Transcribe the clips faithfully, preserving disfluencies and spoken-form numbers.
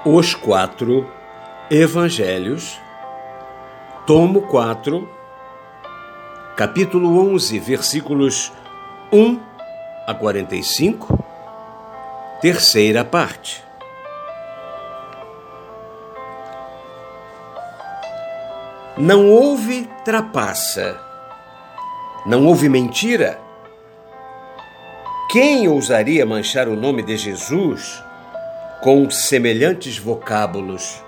Os quatro Evangelhos, tomo quatro, capítulo onze, versículos um a quarenta e cinco, terceira parte. Não houve trapaça, não houve mentira. Quem ousaria manchar o nome de Jesus com semelhantes vocábulos?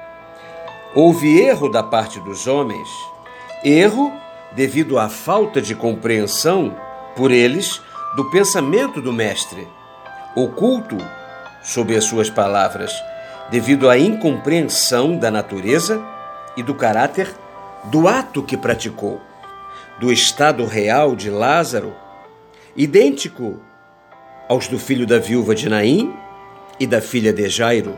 Houve erro da parte dos homens, erro devido à falta de compreensão por eles do pensamento do Mestre, oculto sob as suas palavras, devido à incompreensão da natureza e do caráter do ato que praticou, do estado real de Lázaro, idêntico aos do filho da viúva de Naim e da filha de Jairo.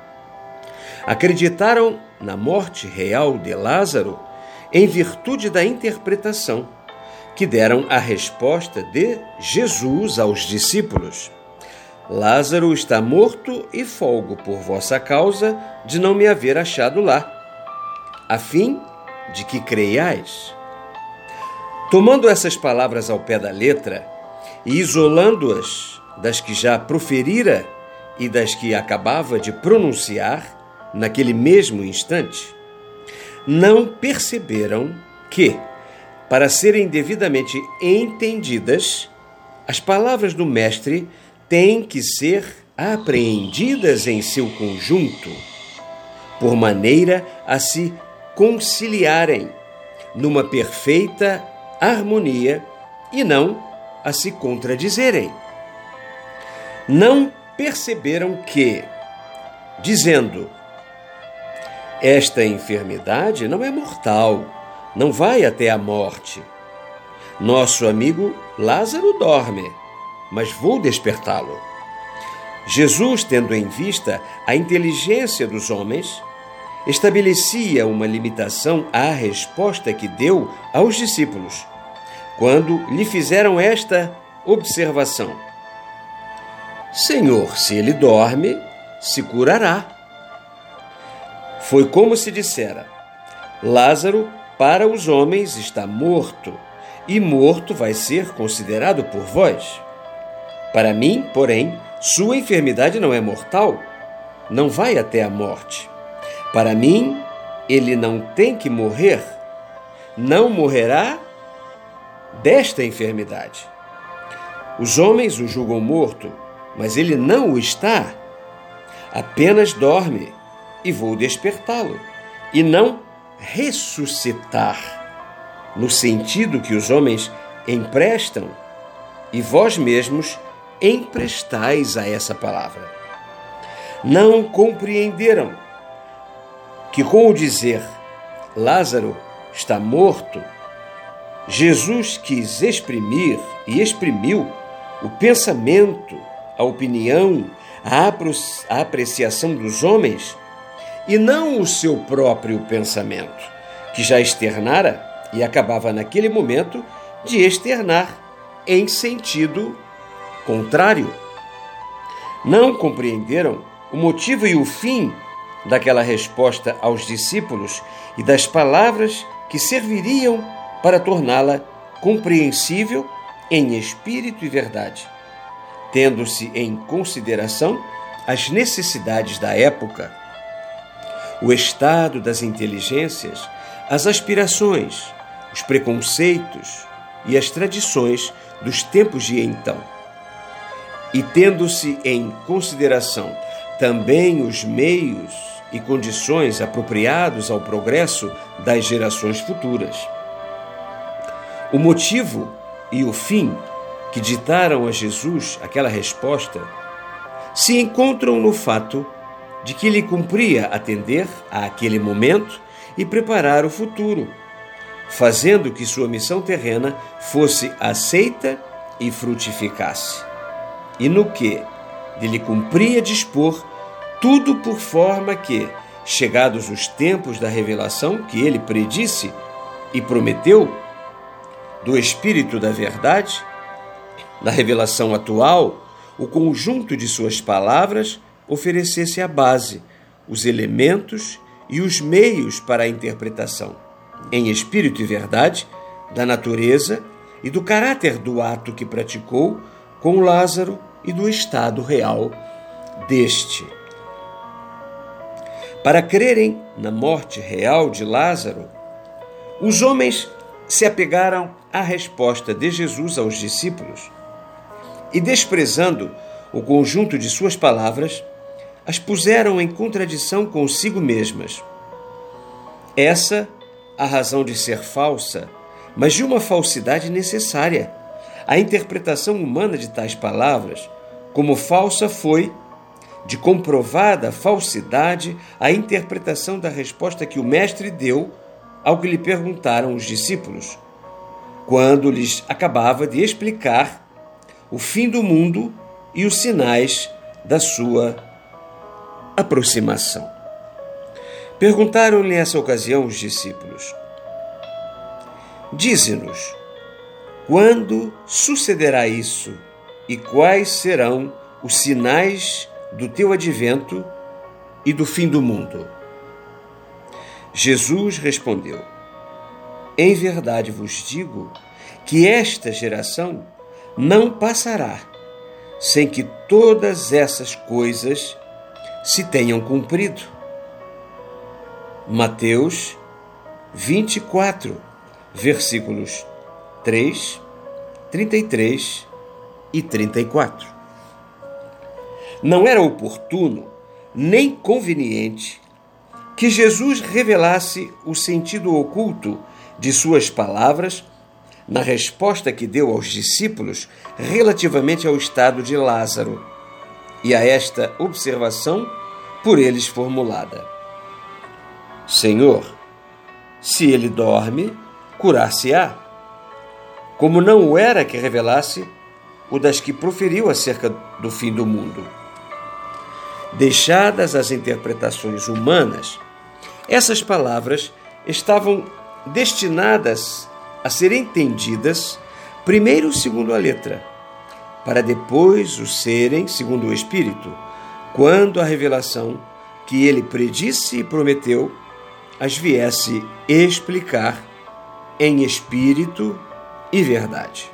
Acreditaram na morte real de Lázaro em virtude da interpretação que deram a resposta de Jesus aos discípulos: Lázaro está morto e folgo por vossa causa de não me haver achado lá, a fim de que creiais. Tomando essas palavras ao pé da letra e isolando-as das que já proferira e das que acabava de pronunciar naquele mesmo instante, não perceberam que, para serem devidamente entendidas, as palavras do Mestre têm que ser apreendidas em seu conjunto, por maneira a se conciliarem numa perfeita harmonia e não a se contradizerem. Não perceberam que, dizendo, esta enfermidade não é mortal, não vai até a morte. Nosso amigo Lázaro dorme, mas vou despertá-lo. Jesus, tendo em vista a inteligência dos homens, estabelecia uma limitação à resposta que deu aos discípulos, quando lhe fizeram esta observação: Senhor, se ele dorme, se curará. Foi como se dissera: Lázaro, para os homens, está morto, e morto vai ser considerado por vós. Para mim, porém, sua enfermidade não é mortal, não vai até a morte. Para mim, ele não tem que morrer, não morrerá desta enfermidade. Os homens o julgam morto, mas ele não o está. Apenas dorme, e vou despertá-lo, e não ressuscitar, no sentido que os homens emprestam, e vós mesmos emprestais a essa palavra. Não compreenderam que, com o dizer Lázaro está morto, Jesus quis exprimir e exprimiu o pensamento, a opinião, a apreciação dos homens, e não o seu próprio pensamento, que já externara e acabava naquele momento de externar em sentido contrário. Não compreenderam o motivo e o fim daquela resposta aos discípulos e das palavras que serviriam para torná-la compreensível em espírito e verdade, tendo-se em consideração as necessidades da época, o estado das inteligências, as aspirações, os preconceitos e as tradições dos tempos de então, e tendo-se em consideração também os meios e condições apropriados ao progresso das gerações futuras. O motivo e o fim que ditaram a Jesus aquela resposta se encontram no fato de que lhe cumpria atender àquele momento e preparar o futuro, fazendo que sua missão terrena fosse aceita e frutificasse, e no que lhe cumpria dispor tudo por forma que, chegados os tempos da revelação que ele predisse e prometeu, do Espírito da Verdade, da revelação atual, o conjunto de suas palavras oferecesse a base os elementos e os meios para a interpretação, em espírito e verdade, da natureza e do caráter do ato que praticou com Lázaro e do estado real deste. Para crerem na morte real de Lázaro, os homens se apegaram à resposta de Jesus aos discípulos e, desprezando o conjunto de suas palavras, as puseram em contradição consigo mesmas. Essa a razão de ser falsa, mas de uma falsidade necessária. A interpretação humana de tais palavras, como falsa, foi, de comprovada falsidade, a interpretação da resposta que o Mestre deu ao que lhe perguntaram os discípulos, quando lhes acabava de explicar o fim do mundo e os sinais da sua aproximação. Perguntaram-lhe nessa ocasião os discípulos: Dize-nos, quando sucederá isso e quais serão os sinais do teu advento e do fim do mundo? Jesus respondeu: Em verdade vos digo que esta geração não passará sem que todas essas coisas se tenham cumprido. Mateus vinte e quatro, versículos três, trinta e três e trinta e quatro. Não era oportuno nem conveniente que Jesus revelasse o sentido oculto de suas palavras na resposta que deu aos discípulos relativamente ao estado de Lázaro e a esta observação por eles formulada: Senhor, se ele dorme, curar-se-á, como não o era que revelasse o das que proferiu acerca do fim do mundo. Deixadas as interpretações humanas, essas palavras estavam destinadas a serem entendidas primeiro segundo a letra, para depois o serem segundo o Espírito, quando a revelação que ele predisse e prometeu as viesse explicar em espírito e verdade.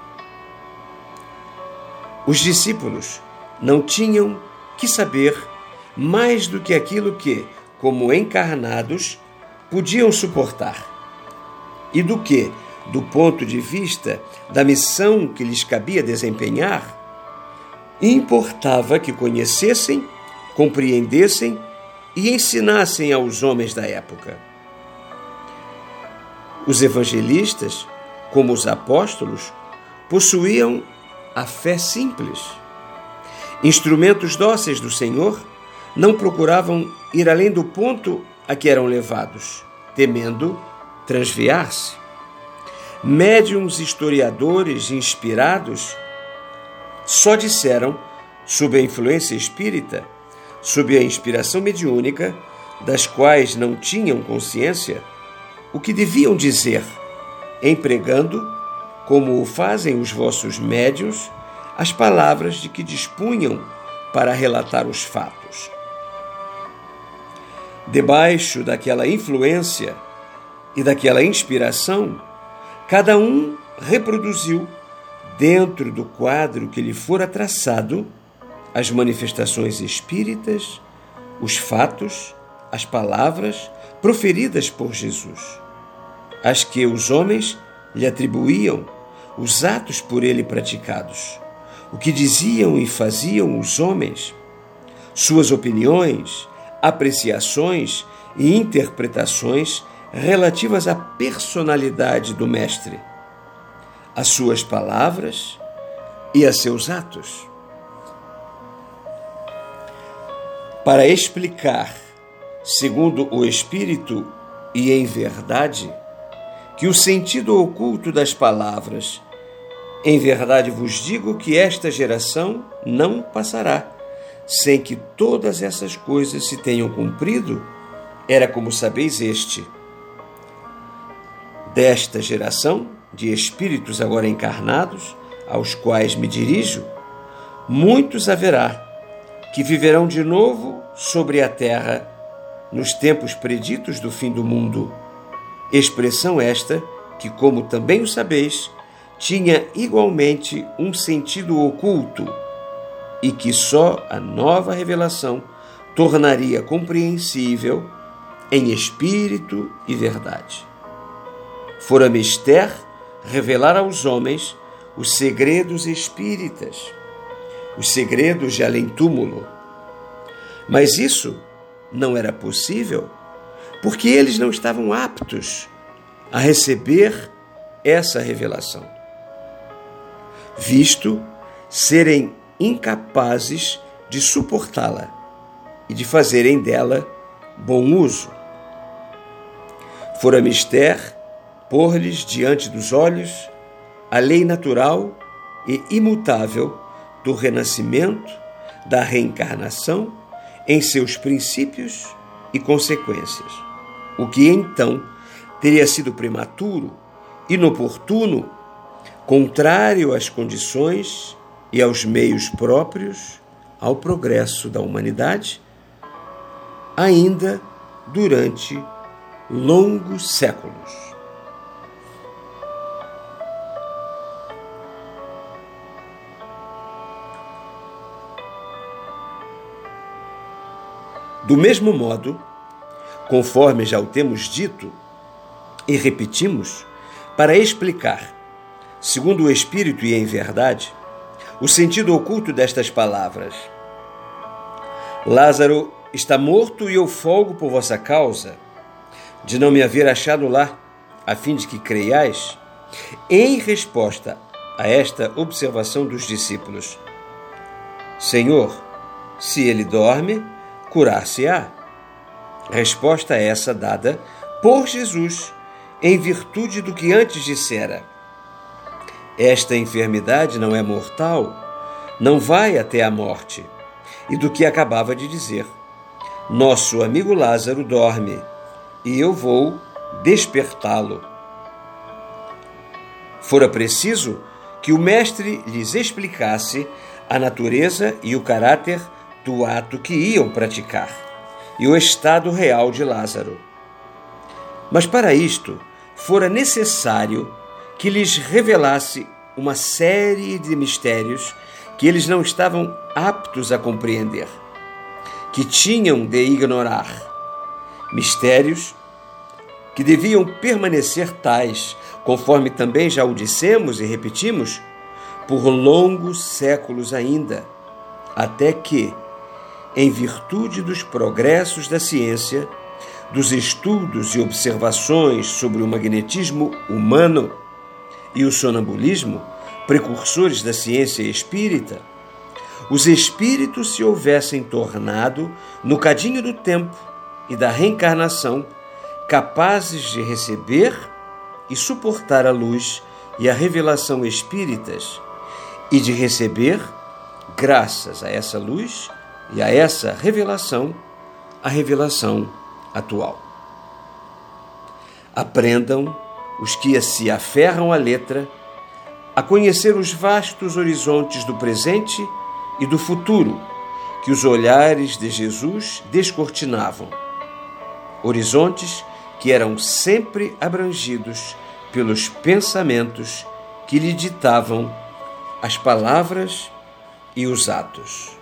Os discípulos não tinham que saber mais do que aquilo que, como encarnados, podiam suportar, e do que, do ponto de vista da missão que lhes cabia desempenhar, importava que conhecessem, compreendessem e ensinassem aos homens da época. Os evangelistas, como os apóstolos, possuíam a fé simples. Instrumentos dóceis do Senhor, não procuravam ir além do ponto a que eram levados, temendo transviar-se. Médiuns historiadores inspirados só disseram, sob a influência espírita, sob a inspiração mediúnica, das quais não tinham consciência, o que deviam dizer, empregando, como o fazem os vossos médiuns, as palavras de que dispunham para relatar os fatos. Debaixo daquela influência e daquela inspiração, cada um reproduziu, dentro do quadro que lhe fora traçado, as manifestações espíritas, os fatos, as palavras proferidas por Jesus, as que os homens lhe atribuíam, os atos por ele praticados, o que diziam e faziam os homens, suas opiniões, apreciações e interpretações relativas à personalidade do Mestre, às suas palavras e a seus atos. Para explicar, segundo o Espírito e em verdade, que o sentido oculto das palavras, em verdade vos digo que esta geração não passará sem que todas essas coisas se tenham cumprido, era como sabeis este. Desta geração de espíritos agora encarnados, aos quais me dirijo, muitos haverá que viverão de novo sobre a terra nos tempos preditos do fim do mundo. Expressão esta que, como também o sabeis, tinha igualmente um sentido oculto e que só a nova revelação tornaria compreensível em espírito e verdade. Fora mister revelar aos homens os segredos espíritas, os segredos de além-túmulo. Mas isso não era possível porque eles não estavam aptos a receber essa revelação, visto serem incapazes de suportá-la e de fazerem dela bom uso. Fora mister pôr-lhes diante dos olhos a lei natural e imutável do renascimento, da reencarnação em seus princípios e consequências, o que então teria sido prematuro, inoportuno, contrário às condições e aos meios próprios ao progresso da humanidade, ainda durante longos séculos. Do mesmo modo, conforme já o temos dito e repetimos, para explicar, segundo o Espírito e em verdade, o sentido oculto destas palavras: Lázaro está morto e eu folgo por vossa causa, de não me haver achado lá, a fim de que creiais, em resposta a esta observação dos discípulos: Senhor, se ele dorme, curar-se-á. Resposta essa dada por Jesus, em virtude do que antes dissera: esta enfermidade não é mortal, não vai até a morte, e do que acabava de dizer: nosso amigo Lázaro dorme, e eu vou despertá-lo. Fora preciso que o mestre lhes explicasse a natureza e o caráter do ato que iam praticar e o estado real de Lázaro. Mas para isto fora necessário que lhes revelasse uma série de mistérios que eles não estavam aptos a compreender, que tinham de ignorar, mistérios que deviam permanecer tais, conforme também já o dissemos e repetimos, por longos séculos ainda, até que, em virtude dos progressos da ciência, dos estudos e observações sobre o magnetismo humano e o sonambulismo, precursores da ciência espírita, os espíritos se houvessem tornado, no cadinho do tempo e da reencarnação, capazes de receber e suportar a luz e a revelação espíritas, e de receber, graças a essa luz e a essa revelação, a revelação atual. Aprendam os que se aferram à letra a conhecer os vastos horizontes do presente e do futuro que os olhares de Jesus descortinavam. Horizontes que eram sempre abrangidos pelos pensamentos que lhe ditavam as palavras e os atos.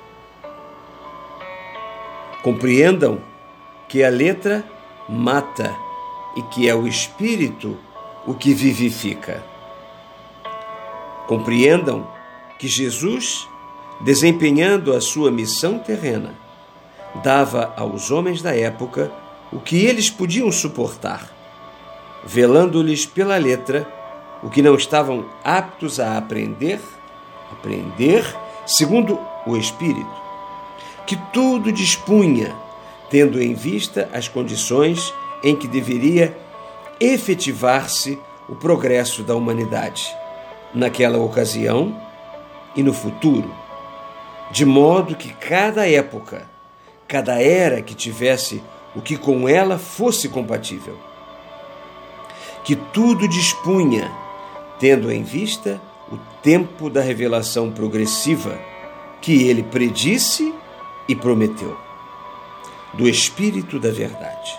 Compreendam que a letra mata e que é o espírito o que vivifica. Compreendam que Jesus, desempenhando a sua missão terrena, dava aos homens da época o que eles podiam suportar, velando-lhes pela letra o que não estavam aptos a aprender, aprender segundo o Espírito, que tudo dispunha, tendo em vista as condições em que deveria efetivar-se o progresso da humanidade, naquela ocasião e no futuro, de modo que cada época, cada era que tivesse o que com ela fosse compatível, que tudo dispunha, tendo em vista o tempo da revelação progressiva que ele predisse e prometeu, do Espírito da verdade.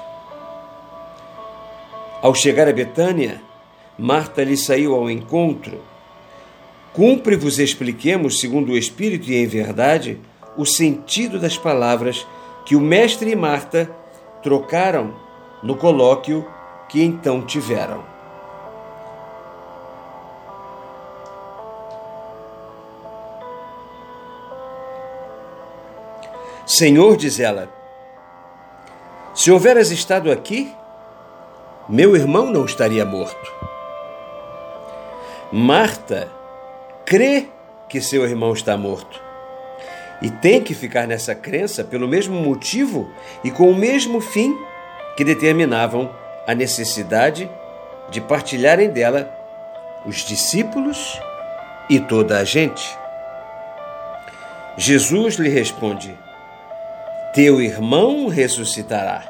Ao chegar a Betânia, Marta lhe saiu ao encontro. Cumpre vos expliquemos, segundo o Espírito e em verdade, o sentido das palavras que o Mestre e Marta trocaram no colóquio que então tiveram. Senhor, diz ela, se houveras estado aqui, meu irmão não estaria morto. Marta crê que seu irmão está morto e tem que ficar nessa crença pelo mesmo motivo e com o mesmo fim que determinavam a necessidade de partilharem dela os discípulos e toda a gente. Jesus lhe responde, teu irmão ressuscitará.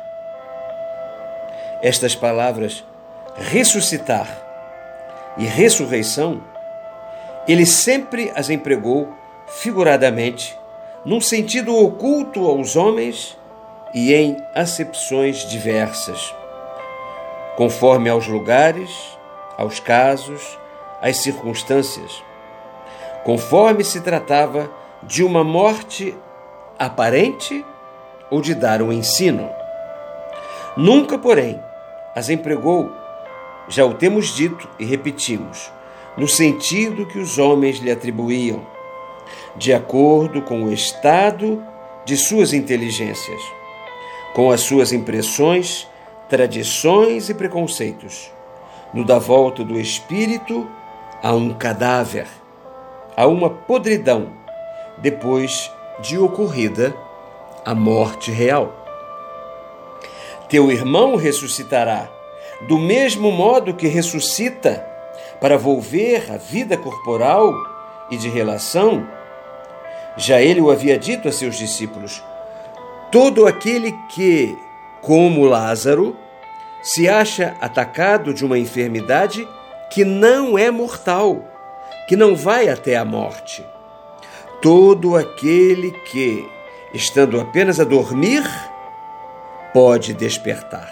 Estas palavras, ressuscitar e ressurreição, ele sempre as empregou figuradamente, num sentido oculto aos homens e em acepções diversas, conforme aos lugares, aos casos, às circunstâncias, conforme se tratava de uma morte aparente ou de dar um ensino. Nunca, porém, as empregou, já o temos dito e repetimos, no sentido que os homens lhe atribuíam, de acordo com o estado de suas inteligências, com as suas impressões, tradições e preconceitos, no da volta do espírito a um cadáver, a uma podridão, depois de ocorrida a morte real. Teu irmão ressuscitará, do mesmo modo que ressuscita para volver à vida corporal e de relação. Já ele o havia dito a seus discípulos, todo aquele que, como Lázaro, se acha atacado de uma enfermidade que não é mortal, que não vai até a morte. Todo aquele que, estando apenas a dormir, pode despertar.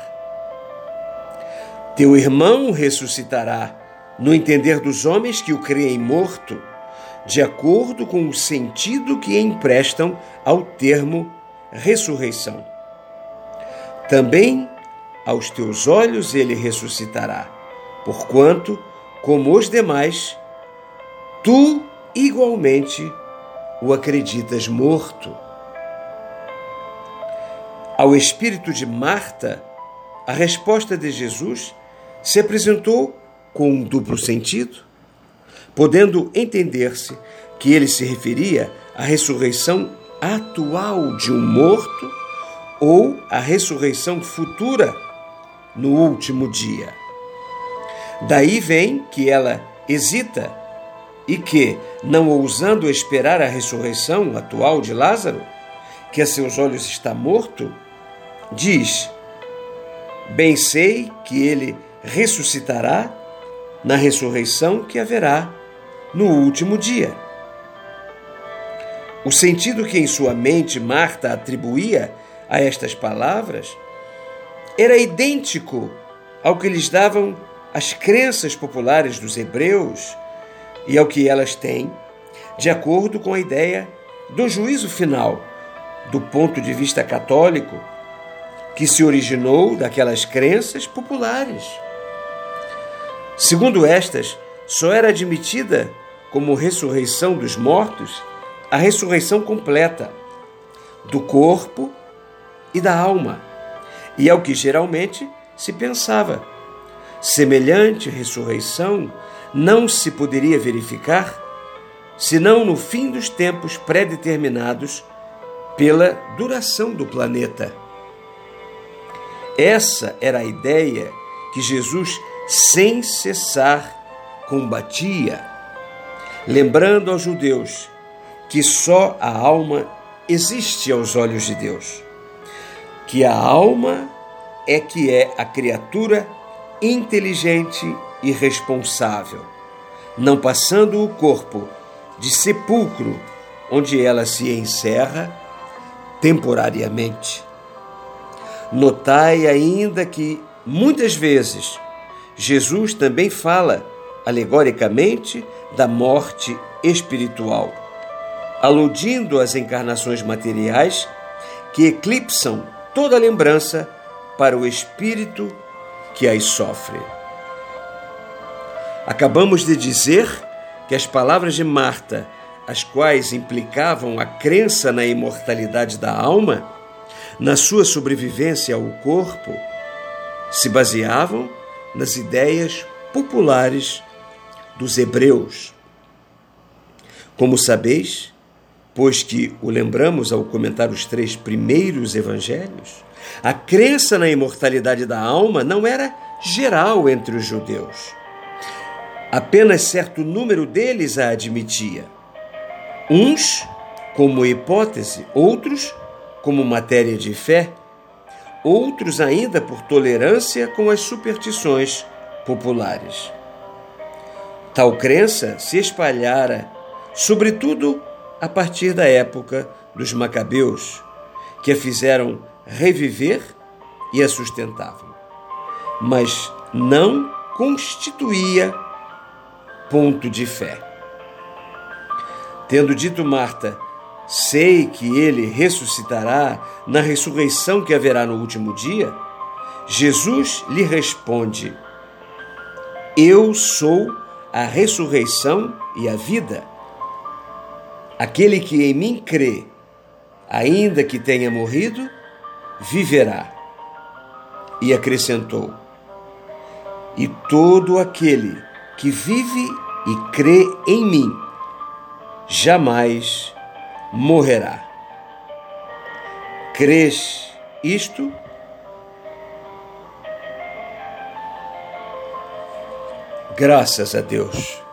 Teu irmão ressuscitará, no entender dos homens que o creem morto, de acordo com o sentido que emprestam ao termo ressurreição. Também aos teus olhos ele ressuscitará, porquanto, como os demais, tu igualmente o acreditas morto. Ao espírito de Marta, a resposta de Jesus se apresentou com um duplo sentido, podendo entender-se que ele se referia à ressurreição atual de um morto ou à ressurreição futura no último dia. Daí vem que ela hesita e que, não ousando esperar a ressurreição atual de Lázaro, que a seus olhos está morto, diz, bem sei que ele ressuscitará na ressurreição que haverá no último dia. O sentido que em sua mente Marta atribuía a estas palavras era idêntico ao que lhes davam as crenças populares dos hebreus e ao que elas têm, de acordo com a ideia do juízo final, do ponto de vista católico, que se originou daquelas crenças populares. Segundo estas, só era admitida como ressurreição dos mortos a ressurreição completa do corpo e da alma, e é o que geralmente se pensava. Semelhante ressurreição não se poderia verificar senão no fim dos tempos pré-determinados pela duração do planeta. Essa era a ideia que Jesus, sem cessar, combatia, lembrando aos judeus que só a alma existe aos olhos de Deus, que a alma é que é a criatura inteligente e responsável, não passando o corpo de sepulcro onde ela se encerra temporariamente. Notai ainda que, muitas vezes, Jesus também fala, alegoricamente, da morte espiritual, aludindo às encarnações materiais que eclipsam toda lembrança para o espírito que as sofre. Acabamos de dizer que as palavras de Marta, as quais implicavam a crença na imortalidade da alma, na sua sobrevivência ao corpo, se baseavam nas ideias populares dos hebreus. Como sabeis, pois que o lembramos ao comentar os três primeiros evangelhos, a crença na imortalidade da alma não era geral entre os judeus. Apenas certo número deles a admitia. Uns como hipótese, outros como matéria de fé, outros ainda por tolerância com as superstições populares. Tal crença se espalhara, sobretudo a partir da época dos Macabeus, que a fizeram reviver e a sustentavam, mas não constituía ponto de fé. Tendo dito Marta, sei que ele ressuscitará na ressurreição que haverá no último dia, Jesus lhe responde: eu sou a ressurreição e a vida. Aquele que em mim crê, ainda que tenha morrido, viverá. E acrescentou: e todo aquele que vive e crê em mim, jamais morrerá. Crês isto? Graças a Deus.